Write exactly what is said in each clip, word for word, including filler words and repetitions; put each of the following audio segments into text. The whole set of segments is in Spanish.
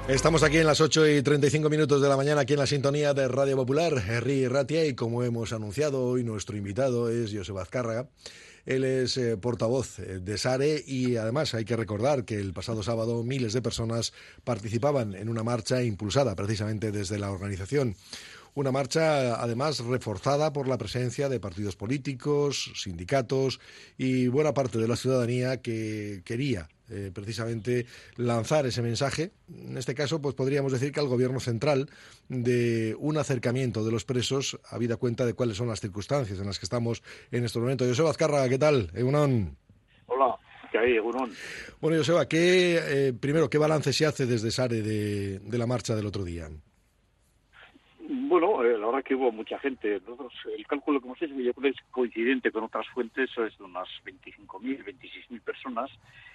Estamos aquí en las ocho y treinta y cinco minutos de la mañana, aquí en la sintonía de Radio Popular, Herri Ratia, y como hemos anunciado, hoy nuestro invitado es Joseba Azcárraga. Él es eh, portavoz de SARE y además hay que recordar que el pasado sábado miles de personas participaban en una marcha impulsada precisamente desde la organización. Una marcha, además, reforzada por la presencia de partidos políticos, sindicatos y buena parte de la ciudadanía que quería eh, precisamente lanzar ese mensaje. En este caso, pues podríamos decir que al Gobierno central de un acercamiento de los presos, habida cuenta de cuáles son las circunstancias en las que estamos en estos momentos. Joseba Azcárraga, ¿qué tal? Egunon. Hola, ¿qué hay, Egunon? Bueno, Joseba, ¿qué, eh, primero, ¿qué balance se hace desde SARE de, de la marcha del otro día? Bueno, eh, la verdad que hubo mucha gente. Nosotros, el cálculo que hemos hecho, yo creo que es coincidente con otras fuentes, es de unas veinticinco mil, veintiséis mil personas.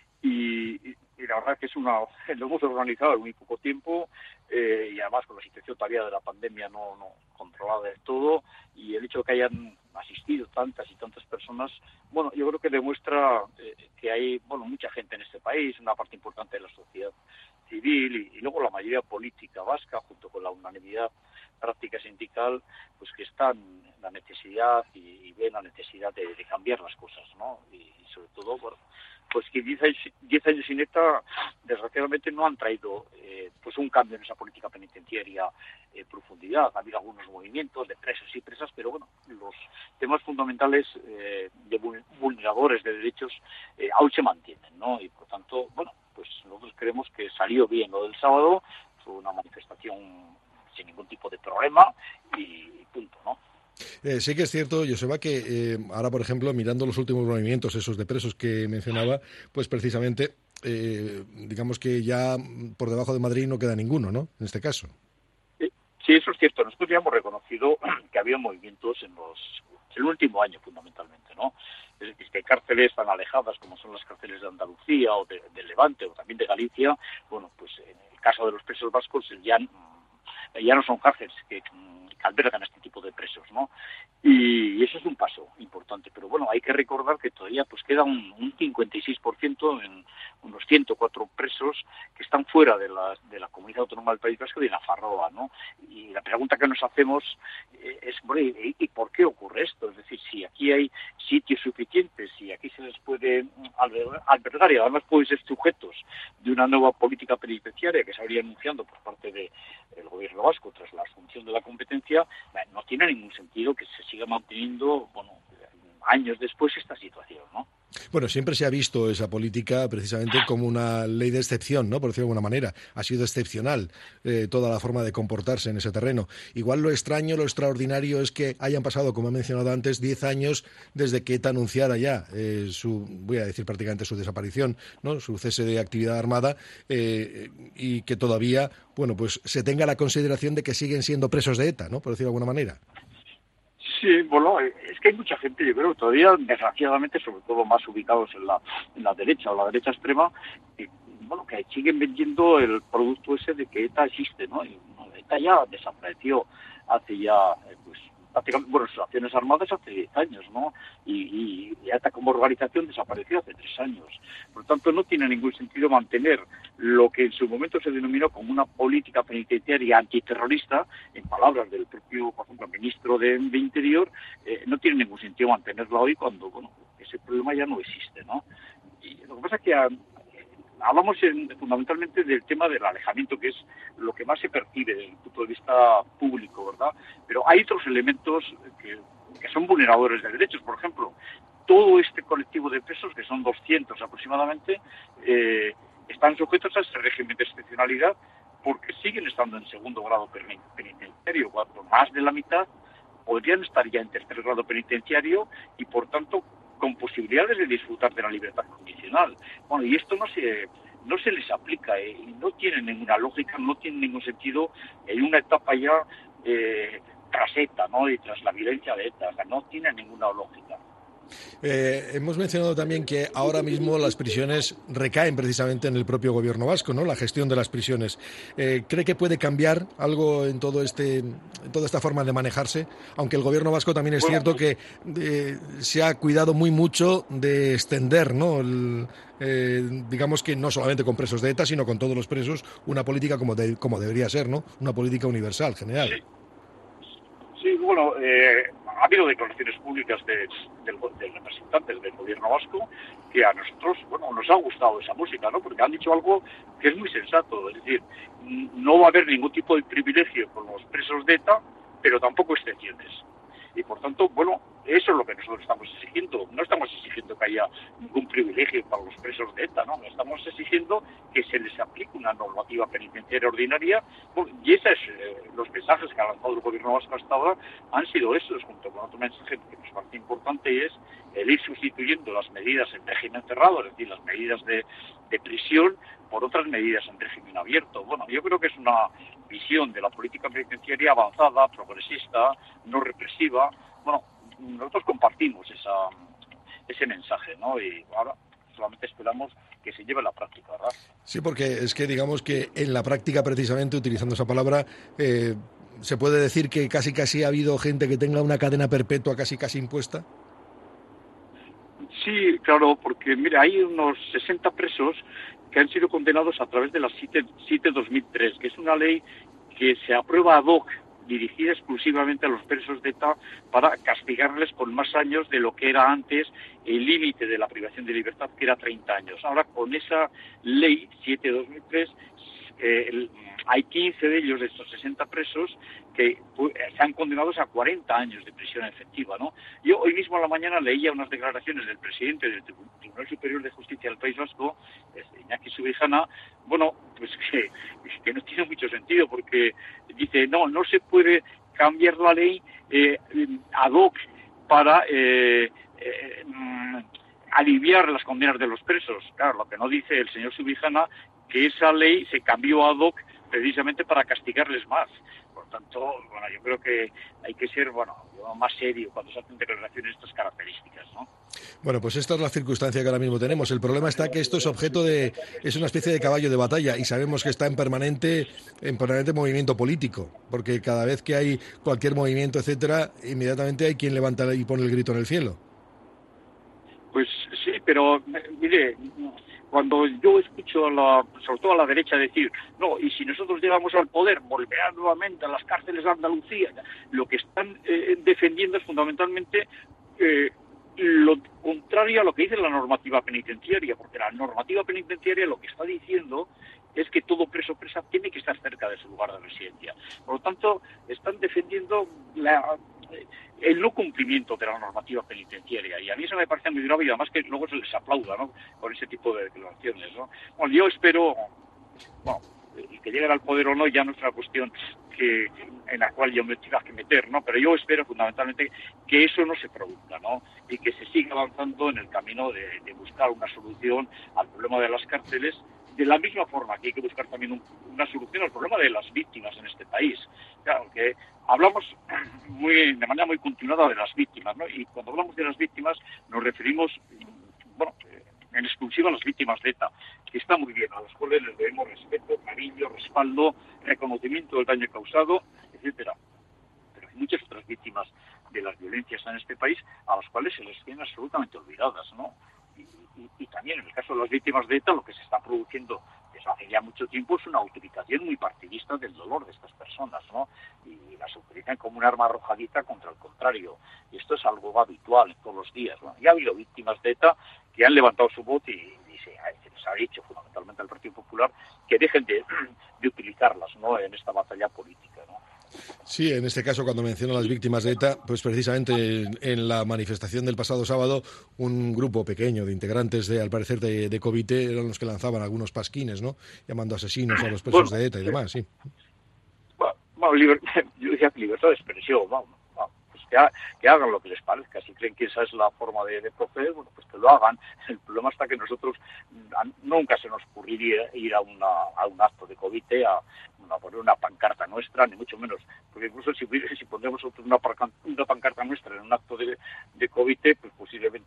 Y, y, y la verdad que es una, lo hemos organizado en muy poco tiempo eh, y además con la situación todavía de la pandemia no, no controlada del todo, y el hecho de que hayan asistido tantas y tantas personas, bueno, yo creo que demuestra eh, que hay, bueno, mucha gente en este país, una parte importante de la sociedad civil y, y luego la mayoría política vasca, junto con la unanimidad práctica sindical, pues que están en la necesidad y, y ven la necesidad de, de cambiar las cosas, ¿no? Y, y sobre todo, bueno, pues que diez años, diez años sin ETA, desgraciadamente no han traído eh, pues un cambio en esa política penitenciaria en eh, profundidad. Ha habido algunos movimientos de presos y presas, pero bueno, los temas fundamentales eh, de vulneradores de derechos eh, aún se mantienen, ¿no? Y por tanto, bueno, pues nosotros creemos que salió bien lo del sábado, fue una manifestación sin ningún tipo de problema y punto, ¿no? Eh, sí que es cierto, Joseba, que eh, ahora, por ejemplo, mirando los últimos movimientos, esos de presos que mencionaba, pues precisamente, eh, digamos que ya por debajo de Madrid no queda ninguno, ¿no? En este caso. Sí, eso es cierto. Nosotros ya hemos reconocido que había movimientos en los en el último año, fundamentalmente, ¿no? Es decir, que hay cárceles tan alejadas como son las cárceles de Andalucía o de, de Levante o también de Galicia. Bueno, pues en el caso de los presos vascos ya ya no son cárceles que, que albergan este tipo de presos, ¿no? Y, y eso es un paso importante, pero bueno, hay que recordar que todavía pues queda un, un cincuenta y seis por ciento en unos ciento cuatro presos que están fuera de la, de la comunidad autónoma del País Vasco y de Nafarroa, ¿no? Y la pregunta que nos hacemos eh, es, bueno, ¿y, ¿y por qué ocurre esto? Es decir, si aquí hay sitios suficientes, si aquí se les puede albergar y además pueden ser sujetos de una nueva política penitenciaria que se habría anunciando por parte del gobierno vasco tras la asunción de la competencia, no tiene ningún sentido que se siga manteniendo, bueno, años después esta situación, ¿no? Bueno, siempre se ha visto esa política precisamente como una ley de excepción, ¿no? Por decirlo de alguna manera. Ha sido excepcional eh, toda la forma de comportarse en ese terreno. Igual lo extraño, lo extraordinario es que hayan pasado, como he mencionado antes, diez años desde que ETA anunciara ya eh, su, voy a decir prácticamente su desaparición, ¿no? Su cese de actividad armada eh, y que todavía, bueno, pues se tenga la consideración de que siguen siendo presos de ETA, ¿no? Por decirlo de alguna manera. Sí, bueno, es que hay mucha gente, yo creo, todavía, desgraciadamente, sobre todo más ubicados en la en la derecha o la derecha extrema, que, bueno, que siguen vendiendo el producto ese de que ETA existe, ¿no? Y, bueno, ETA ya desapareció hace ya, eh, pues, prácticamente, bueno, sus acciones armadas hace diez años, ¿no? Y, y, y ETA como organización desapareció hace tres años. Por lo tanto, no tiene ningún sentido mantener lo que en su momento se denominó como una política penitenciaria antiterrorista, en palabras del propio, por ejemplo, ministro de, de Interior, eh, no tiene ningún sentido mantenerla hoy cuando, bueno, ese problema ya no existe, ¿no? Y lo que pasa es que a, hablamos en, fundamentalmente del tema del alejamiento, que es lo que más se percibe desde el punto de vista público, ¿verdad? Pero hay otros elementos que, que son vulneradores de derechos. Por ejemplo, todo este colectivo de presos, que son doscientos aproximadamente, eh, están sujetos a ese régimen de excepcionalidad porque siguen estando en segundo grado penitenciario, cuando más de la mitad podrían estar ya en tercer grado penitenciario y, por tanto, con posibilidades de disfrutar de la libertad condicional. Bueno, y esto no se no se les aplica, eh, y no tiene ninguna lógica, no tiene ningún sentido en una etapa ya eh, tras ETA, ¿no? Y tras la violencia de ETA, o sea, no tiene ninguna lógica. Eh, hemos mencionado también que ahora mismo las prisiones recaen precisamente en el propio gobierno vasco, ¿no? La gestión de las prisiones. Eh, ¿Cree que puede cambiar algo en todo este, en toda esta forma de manejarse? Aunque el gobierno vasco también es Bueno, cierto que eh, se ha cuidado muy mucho de extender, ¿no? El, eh, digamos que no solamente con presos de ETA, sino con todos los presos, una política como, de, como debería ser, ¿no? Una política universal, general. sí, sí, bueno, eh, ha habido declaraciones públicas de, del, de representantes del gobierno vasco que a nosotros, bueno, nos ha gustado esa música, ¿no? Porque han dicho algo que es muy sensato, es decir, no va a haber ningún tipo de privilegio con los presos de ETA, pero tampoco excepciones. Y por tanto, bueno, eso es lo que nosotros estamos exigiendo. No estamos exigiendo que haya ningún privilegio para los presos de ETA, ¿no? Estamos exigiendo que se les aplique una normativa penitenciaria ordinaria, y esos eh, los mensajes que ha lanzado el gobierno vasco hasta ahora han sido esos, junto con otro mensaje que nos parece importante, y es el ir sustituyendo las medidas en régimen cerrado, es decir, las medidas de, de prisión, por otras medidas en régimen abierto. Bueno, yo creo que es una visión de la política penitenciaria avanzada, progresista, no represiva. Bueno, nosotros compartimos esa, ese mensaje, ¿no? Y ahora solamente esperamos que se lleve a la práctica, ¿verdad? Sí, porque es que digamos que en la práctica, precisamente, utilizando esa palabra, eh, se puede decir que casi casi ha habido gente que tenga una cadena perpetua casi casi impuesta. Sí, claro, porque mira, hay unos sesenta presos que han sido condenados a través de la siete dos mil tres, que es una ley que se aprueba ad hoc, dirigida exclusivamente a los presos de ETA para castigarles con más años de lo que era antes el límite de la privación de libertad, que era treinta años. Ahora, con esa ley siete dos mil tres, eh, el, hay quince de ellos, de estos sesenta presos, que pues, están condenados a cuarenta años de prisión efectiva, ¿no? Yo hoy mismo a la mañana leía unas declaraciones del presidente del Tribunal Superior de Justicia del País Vasco, Iñaki Subijana, bueno, pues que, que no tiene mucho sentido, porque dice, no, no se puede cambiar la ley eh, ad hoc para eh, eh, aliviar las condenas de los presos. Claro, lo que no dice el señor Subijana, que esa ley se cambió ad hoc precisamente para castigarles más. Por tanto, bueno, yo creo que hay que ser, bueno, más serio cuando se hacen declaraciones de estas características, ¿no? Bueno, pues esta es la circunstancia que ahora mismo tenemos. El problema está que esto es objeto de, es una especie de caballo de batalla, y sabemos que está en permanente, en permanente movimiento político, porque cada vez que hay cualquier movimiento, etcétera, inmediatamente hay quien levanta y pone el grito en el cielo. Pues sí, pero mire, cuando yo escucho a la, sobre todo a la derecha decir, no, y si nosotros llegamos al poder, volverán nuevamente a las cárceles de Andalucía, lo que están eh, defendiendo es fundamentalmente eh, lo contrario a lo que dice la normativa penitenciaria, porque la normativa penitenciaria lo que está diciendo es que todo preso o presa tiene que estar cerca de su lugar de residencia. Por lo tanto, están defendiendo la, el no cumplimiento de la normativa penitenciaria, y a mí eso me parece muy grave, y además que luego se les aplauda, ¿no?, con ese tipo de declaraciones, ¿no? Bueno, yo espero, bueno, y que lleguen al poder o no ya no es una cuestión que en la cual yo me tenga que meter, ¿no? Pero yo espero fundamentalmente que eso no se produzca, ¿no? Y que se siga avanzando en el camino de, de buscar una solución al problema de las cárceles, de la misma forma que hay que buscar también un, una solución al problema de las víctimas en este país. Claro, que hablamos muy, de manera muy continuada de las víctimas, ¿no? Y cuando hablamos de las víctimas nos referimos, bueno, en exclusiva a las víctimas de ETA, que está muy bien, a las cuales les debemos respeto, cariño, respaldo, reconocimiento del daño causado, etcétera. Pero hay muchas otras víctimas de las violencias en este país a las cuales se les tienen absolutamente olvidadas, ¿no? Y, y, y también en el caso de las víctimas de ETA, lo que se está produciendo desde hace ya mucho tiempo es una utilización muy partidista del dolor de estas personas, ¿no? Y las utilizan como un arma arrojadiza contra el contrario. Y esto es algo habitual en todos los días, ¿no? Ya ha habido víctimas de ETA que han levantado su voz y, y se, se les ha dicho fundamentalmente al Partido Popular que dejen de, de utilizarlas, ¿no?, en esta batalla política, ¿no? Sí, en este caso, cuando menciona a las víctimas de ETA, pues precisamente en, en la manifestación del pasado sábado, un grupo pequeño de integrantes, de, al parecer, de, de Covite, eran los que lanzaban algunos pasquines, ¿no?, llamando asesinos a los presos bueno, de ETA y demás, sí. Bueno, bueno liber, yo decía que libertad de expresión, vamos, vamos pues que, ha, que hagan lo que les parezca. Si creen que esa es la forma de, de proceder, bueno, pues que lo hagan. El problema está que nosotros a, nunca se nos ocurriría ir a, una, a un acto de Covite a, a poner una pancarta nuestra, ni mucho menos, porque incluso si, si pondremos una, una pancarta nuestra en un acto de, de Covite, pues posiblemente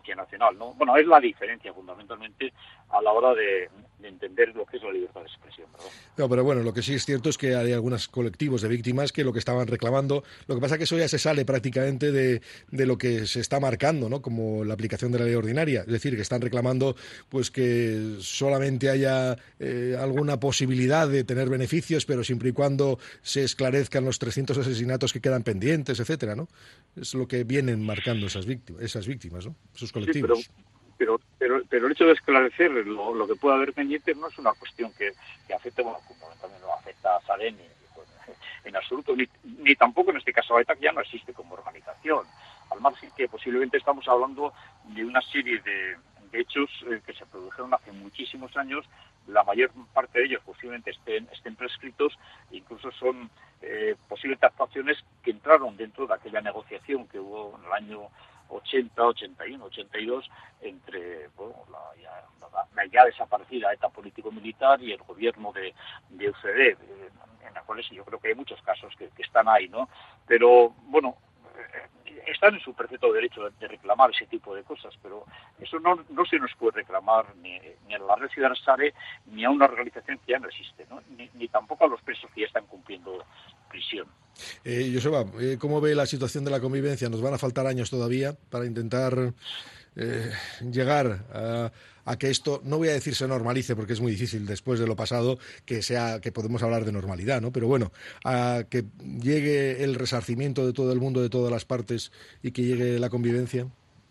Audiencia Nacional, ¿no? Bueno, es la diferencia fundamentalmente a la hora de, de entender lo que es la libertad de expresión, ¿verdad? No, pero bueno, lo que sí es cierto es que hay algunos colectivos de víctimas que lo que estaban reclamando, lo que pasa es que eso ya se sale prácticamente de, de lo que se está marcando, ¿no? Como la aplicación de la ley ordinaria, es decir, que están reclamando pues que solamente haya eh, alguna posibilidad de tener beneficios, pero siempre y cuando se esclarezcan los trescientos asesinatos que quedan pendientes, etcétera, ¿no? Es lo que vienen marcando esas víctimas, esas víctimas, ¿no? Esos colectivos. Sí, pero Pero, pero, pero el hecho de esclarecer lo, lo que pueda haber pendiente no es una cuestión que, que afecte, bueno, como también lo afecta a Salen pues, en absoluto, ni, ni tampoco en este caso a ETA, que ya no existe como organización. Al margen que posiblemente estamos hablando de una serie de, de hechos eh, que se produjeron hace muchísimos años, la mayor parte de ellos posiblemente estén, estén prescritos, incluso son eh, posiblemente actuaciones que entraron dentro de aquella negociación que hubo en el año ochenta, ochenta y uno, ochenta y dos entre bueno, la, ya, la, la ya desaparecida ETA político-militar y el gobierno de, de U C D, eh, en las cuales yo creo que hay muchos casos que, que están ahí, ¿no? Pero, bueno, eh, están en su perfecto derecho de, de reclamar ese tipo de cosas, pero eso no, no se nos puede reclamar ni, ni a la Red Ciudadana Sare ni a una organización que ya no existe, ¿no? Ni, ni tampoco a los presos que ya están cumpliendo prisión. Eh, Joseba, eh, ¿cómo ve la situación de la convivencia? ¿Nos van a faltar años todavía para intentar eh, llegar a, a que esto, no voy a decir se normalice, porque es muy difícil después de lo pasado que sea que podemos hablar de normalidad, ¿no? Pero bueno, a que llegue el resarcimiento de todo el mundo, de todas las partes, y que llegue la convivencia?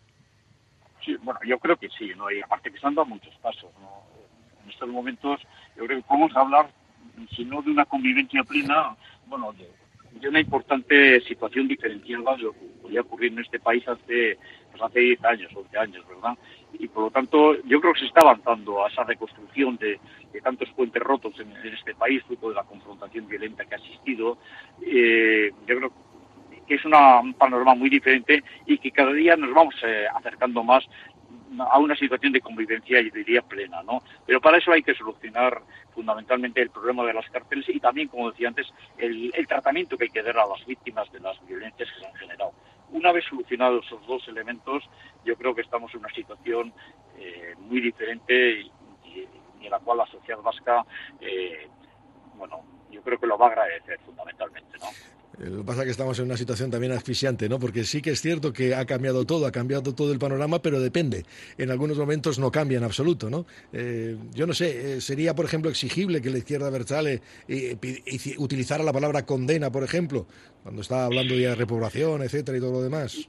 Sí, bueno, yo creo que sí, ¿no? Y aparte que se han dado muchos pasos, ¿no? En estos momentos yo creo que podemos hablar, si no de una convivencia plena, bueno, de, de una importante situación diferenciada de lo que podía ocurrir en este país hace, pues hace diez años, once años, ¿verdad? Y por lo tanto, yo creo que se está avanzando a esa reconstrucción de, de tantos puentes rotos en, en este país, fruto de la confrontación violenta que ha existido. Eh, yo creo que es una, un panorama muy diferente y que cada día nos vamos eh, acercando más a una situación de convivencia, yo diría, plena, ¿no? Pero para eso hay que solucionar fundamentalmente el problema de las cárceles y también, como decía antes, el, el tratamiento que hay que dar a las víctimas de las violencias que se han generado. Una vez solucionados esos dos elementos, yo creo que estamos en una situación eh, muy diferente y, y, y en la cual la sociedad vasca, eh, bueno, yo creo que lo va a agradecer fundamentalmente, ¿no? Lo que pasa es que estamos en una situación también asfixiante, ¿no? Porque sí que es cierto que ha cambiado todo, ha cambiado todo el panorama, pero depende. En algunos momentos no cambia en absoluto, ¿no? Eh, yo no sé, eh, sería, por ejemplo, exigible que la izquierda abertzale eh, utilizara la palabra condena, por ejemplo, cuando está hablando de repoblación, etcétera, y todo lo demás.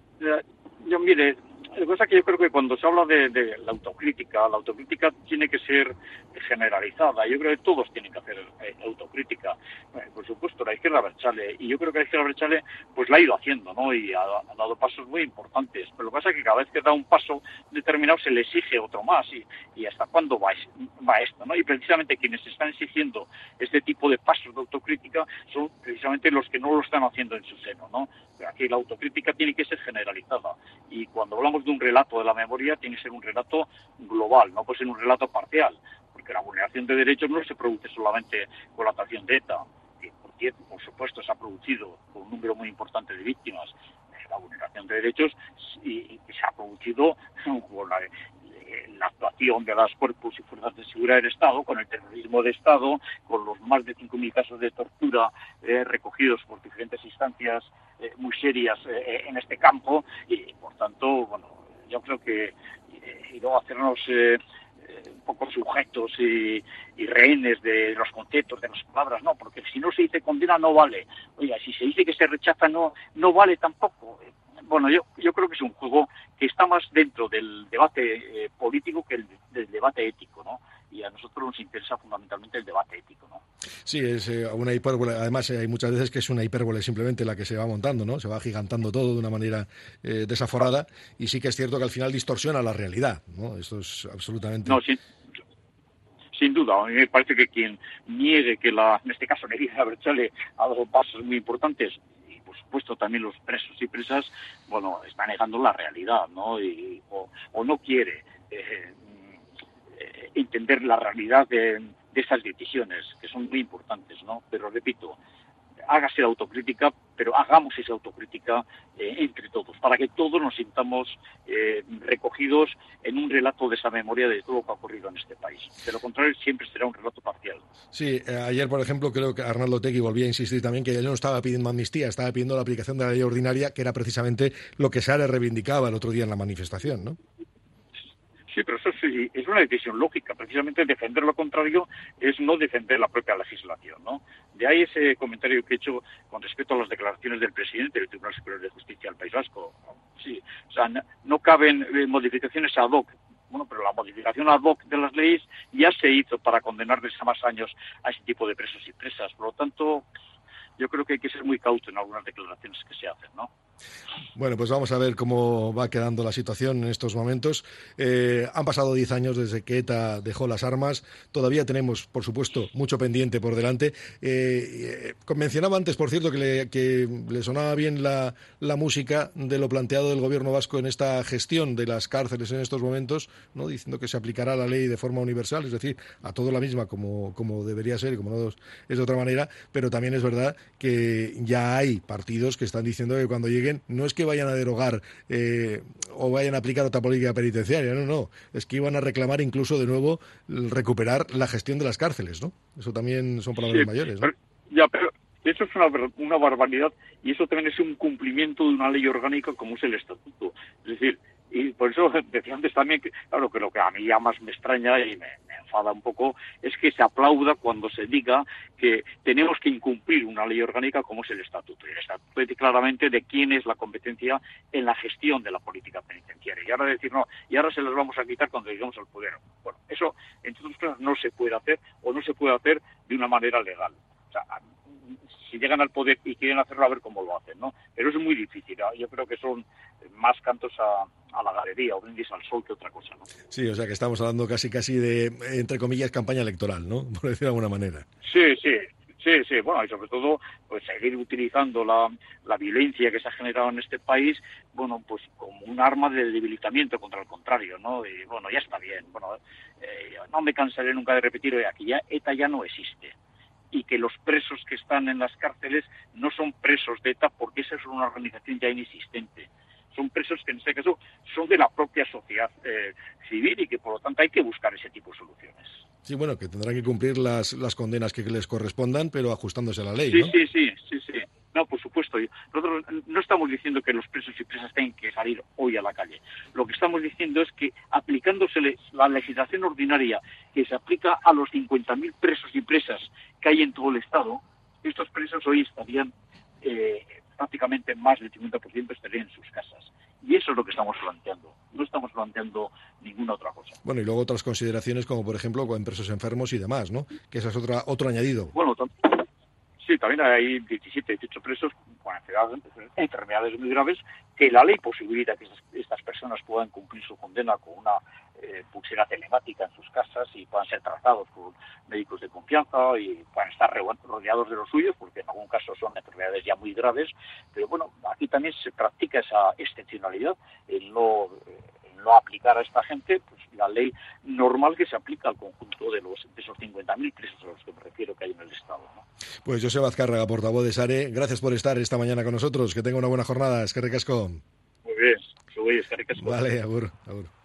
Yo, mire, la cosa es que yo creo que cuando se habla de, de la autocrítica, la autocrítica tiene que ser generalizada. Yo creo que todos tienen que hacer eh, autocrítica. Eh, por supuesto, la izquierda abertzale, y yo creo que la izquierda abertzale pues la ha ido haciendo, ¿no? Y ha, ha dado pasos muy importantes. Pero lo que pasa es que cada vez que da un paso determinado se le exige otro más. Y, y hasta cuándo va, va esto, ¿no? Y precisamente quienes están exigiendo este tipo de pasos de autocrítica son precisamente los que no lo están haciendo en su seno, ¿no? Pero aquí la autocrítica tiene que ser generalizada. Y cuando hablamos de un relato de la memoria, tiene que ser un relato global, no puede ser un relato parcial, porque la vulneración de derechos no se produce solamente con la actuación de ETA, que por, cierto, por supuesto se ha producido con un número muy importante de víctimas. La vulneración de derechos y, y se ha producido con la, la actuación de las cuerpos y fuerzas de seguridad del Estado, con el terrorismo de Estado, con los más de cinco mil casos de tortura eh, recogidos por diferentes instancias eh, muy serias eh, en este campo, y por tanto, bueno, yo creo que eh, y luego hacernos eh, eh, un poco sujetos y, y rehenes de los conceptos, de las palabras, no, porque si no se dice condena no vale. Oiga, si se dice que se rechaza no no vale tampoco. Bueno, yo yo creo que es un juego que está más dentro del debate eh, político que el, del debate ético, ¿no? Y a nosotros nos interesa fundamentalmente el debate ético, ¿no? Sí, es eh, una hipérbole. Además, eh, hay muchas veces que es una hipérbole simplemente la que se va montando, ¿no? Se va agigantando todo de una manera eh, desaforada, y sí que es cierto que al final distorsiona la realidad, ¿no? Esto es absolutamente... No, sí. Sin duda, a mí me parece que quien niegue que, la, en este caso, Nerida Abertzale ha dado pasos muy importantes, y por supuesto también los presos y presas, bueno, está negando la realidad, ¿no? Y, o, o no quiere eh, eh, entender la realidad de, de esas decisiones, que son muy importantes, ¿no? Pero repito, hágase la autocrítica, pero hagamos esa autocrítica eh, entre todos, para que todos nos sintamos eh, recogidos en un relato de esa memoria de todo lo que ha ocurrido en este país. De lo contrario, siempre será un relato parcial. Sí, eh, ayer, por ejemplo, creo que Arnaldo Otegi volvía a insistir también que él no estaba pidiendo amnistía, estaba pidiendo la aplicación de la ley ordinaria, que era precisamente lo que Sare reivindicaba el otro día en la manifestación, ¿no? Sí, pero eso sí, es una decisión lógica. Precisamente defender lo contrario es no defender la propia legislación, ¿no? De ahí ese comentario que he hecho con respecto a las declaraciones del presidente del Tribunal Superior de Justicia del País Vasco. Sí, o sea, no, no caben eh, modificaciones ad hoc. Bueno, pero la modificación ad hoc de las leyes ya se hizo para condenar desde más años a ese tipo de presos y presas. Por lo tanto, yo creo que hay que ser muy cauto en algunas declaraciones que se hacen, ¿no? Bueno, pues vamos a ver cómo va quedando la situación en estos momentos. Eh, han pasado diez años desde que ETA dejó las armas. Todavía tenemos, por supuesto, mucho pendiente por delante. Eh, eh, mencionaba antes, por cierto, que le, que le sonaba bien la, la música de lo planteado del gobierno vasco en esta gestión de las cárceles en estos momentos, ¿no? Diciendo que se aplicará la ley de forma universal, es decir, a todo la misma como, como debería ser y como no es de otra manera, pero también es verdad que ya hay partidos que están diciendo que cuando lleguen no es que vayan a derogar eh, o vayan a aplicar otra política penitenciaria, no, no, es que iban a reclamar incluso de nuevo recuperar la gestión de las cárceles, ¿no? Eso también son palabras sí, mayores, ¿no? Pero, ya, pero eso es una, una barbaridad y eso también es un cumplimiento de una ley orgánica como es el Estatuto. Es decir, y por eso decía antes también que, claro, que lo que a mí ya más me extraña y me, me enfada un poco es que se aplauda cuando se diga que tenemos que incumplir una ley orgánica como es el Estatuto. Y el Estatuto dice claramente de quién es la competencia en la gestión de la política penitenciaria. Y ahora decir, no, y ahora se las vamos a quitar cuando lleguemos al poder. Bueno, eso, entre otras cosas, no se puede hacer o no se puede hacer de una manera legal. O sea, si llegan al poder y quieren hacerlo, a ver cómo lo hacen, ¿no? Pero es muy difícil, ¿no? Yo creo que son más cantos a, a la galería o brindis al sol que otra cosa, ¿no? Sí, o sea que estamos hablando casi casi de, entre comillas, campaña electoral, ¿no? Por decir de alguna manera. Sí, sí, sí, sí, bueno, y sobre todo, pues seguir utilizando la, la violencia que se ha generado en este país, bueno, pues como un arma de debilitamiento contra el contrario, ¿no? Y bueno, ya está bien, bueno, eh, no me cansaré nunca de repetir, oye, aquí ya ETA ya no existe. Y que los presos que están en las cárceles no son presos de ETA porque esa es una organización ya inexistente. Son presos que en este caso son de la propia sociedad eh, civil y que por lo tanto hay que buscar ese tipo de soluciones. Sí, bueno, que tendrán que cumplir las, las condenas que les correspondan, pero ajustándose a la ley, sí, ¿no? Sí, sí, sí, sí. No, por supuesto. Nosotros no estamos diciendo que los presos y presas tengan que salir hoy a la calle. Lo que estamos diciendo es que aplicándose la legislación ordinaria que se aplica a los cincuenta mil presos y presas que hay en todo el Estado, estos presos hoy estarían eh, prácticamente más del cincuenta por ciento estarían en sus casas. Y eso es lo que estamos planteando. No estamos planteando ninguna otra cosa. Bueno, y luego otras consideraciones como, por ejemplo, con presos enfermos y demás, ¿no? Que esa es otra otro añadido. Bueno, sí, también hay diecisiete, dieciocho presos con enfermedades, enfermedades muy graves que la ley posibilita que estas, estas personas puedan cumplir su condena con una eh, pulsera telemática en sus casas y puedan ser tratados por médicos de confianza y puedan estar rodeados de los suyos, porque en algún caso son enfermedades ya muy graves. Pero bueno, aquí también se practica esa excepcionalidad, el no... Eh, no aplicar a esta gente pues la ley normal que se aplica al conjunto de los de esos cincuenta mil presos a los que me refiero que hay en el Estado, ¿no? Pues Joseba Azcárraga, portavoz de Sare, gracias por estar esta mañana con nosotros, que tenga una buena jornada, eskerrik asko. Muy bien, eskerrik asko. Vale, agur, agur.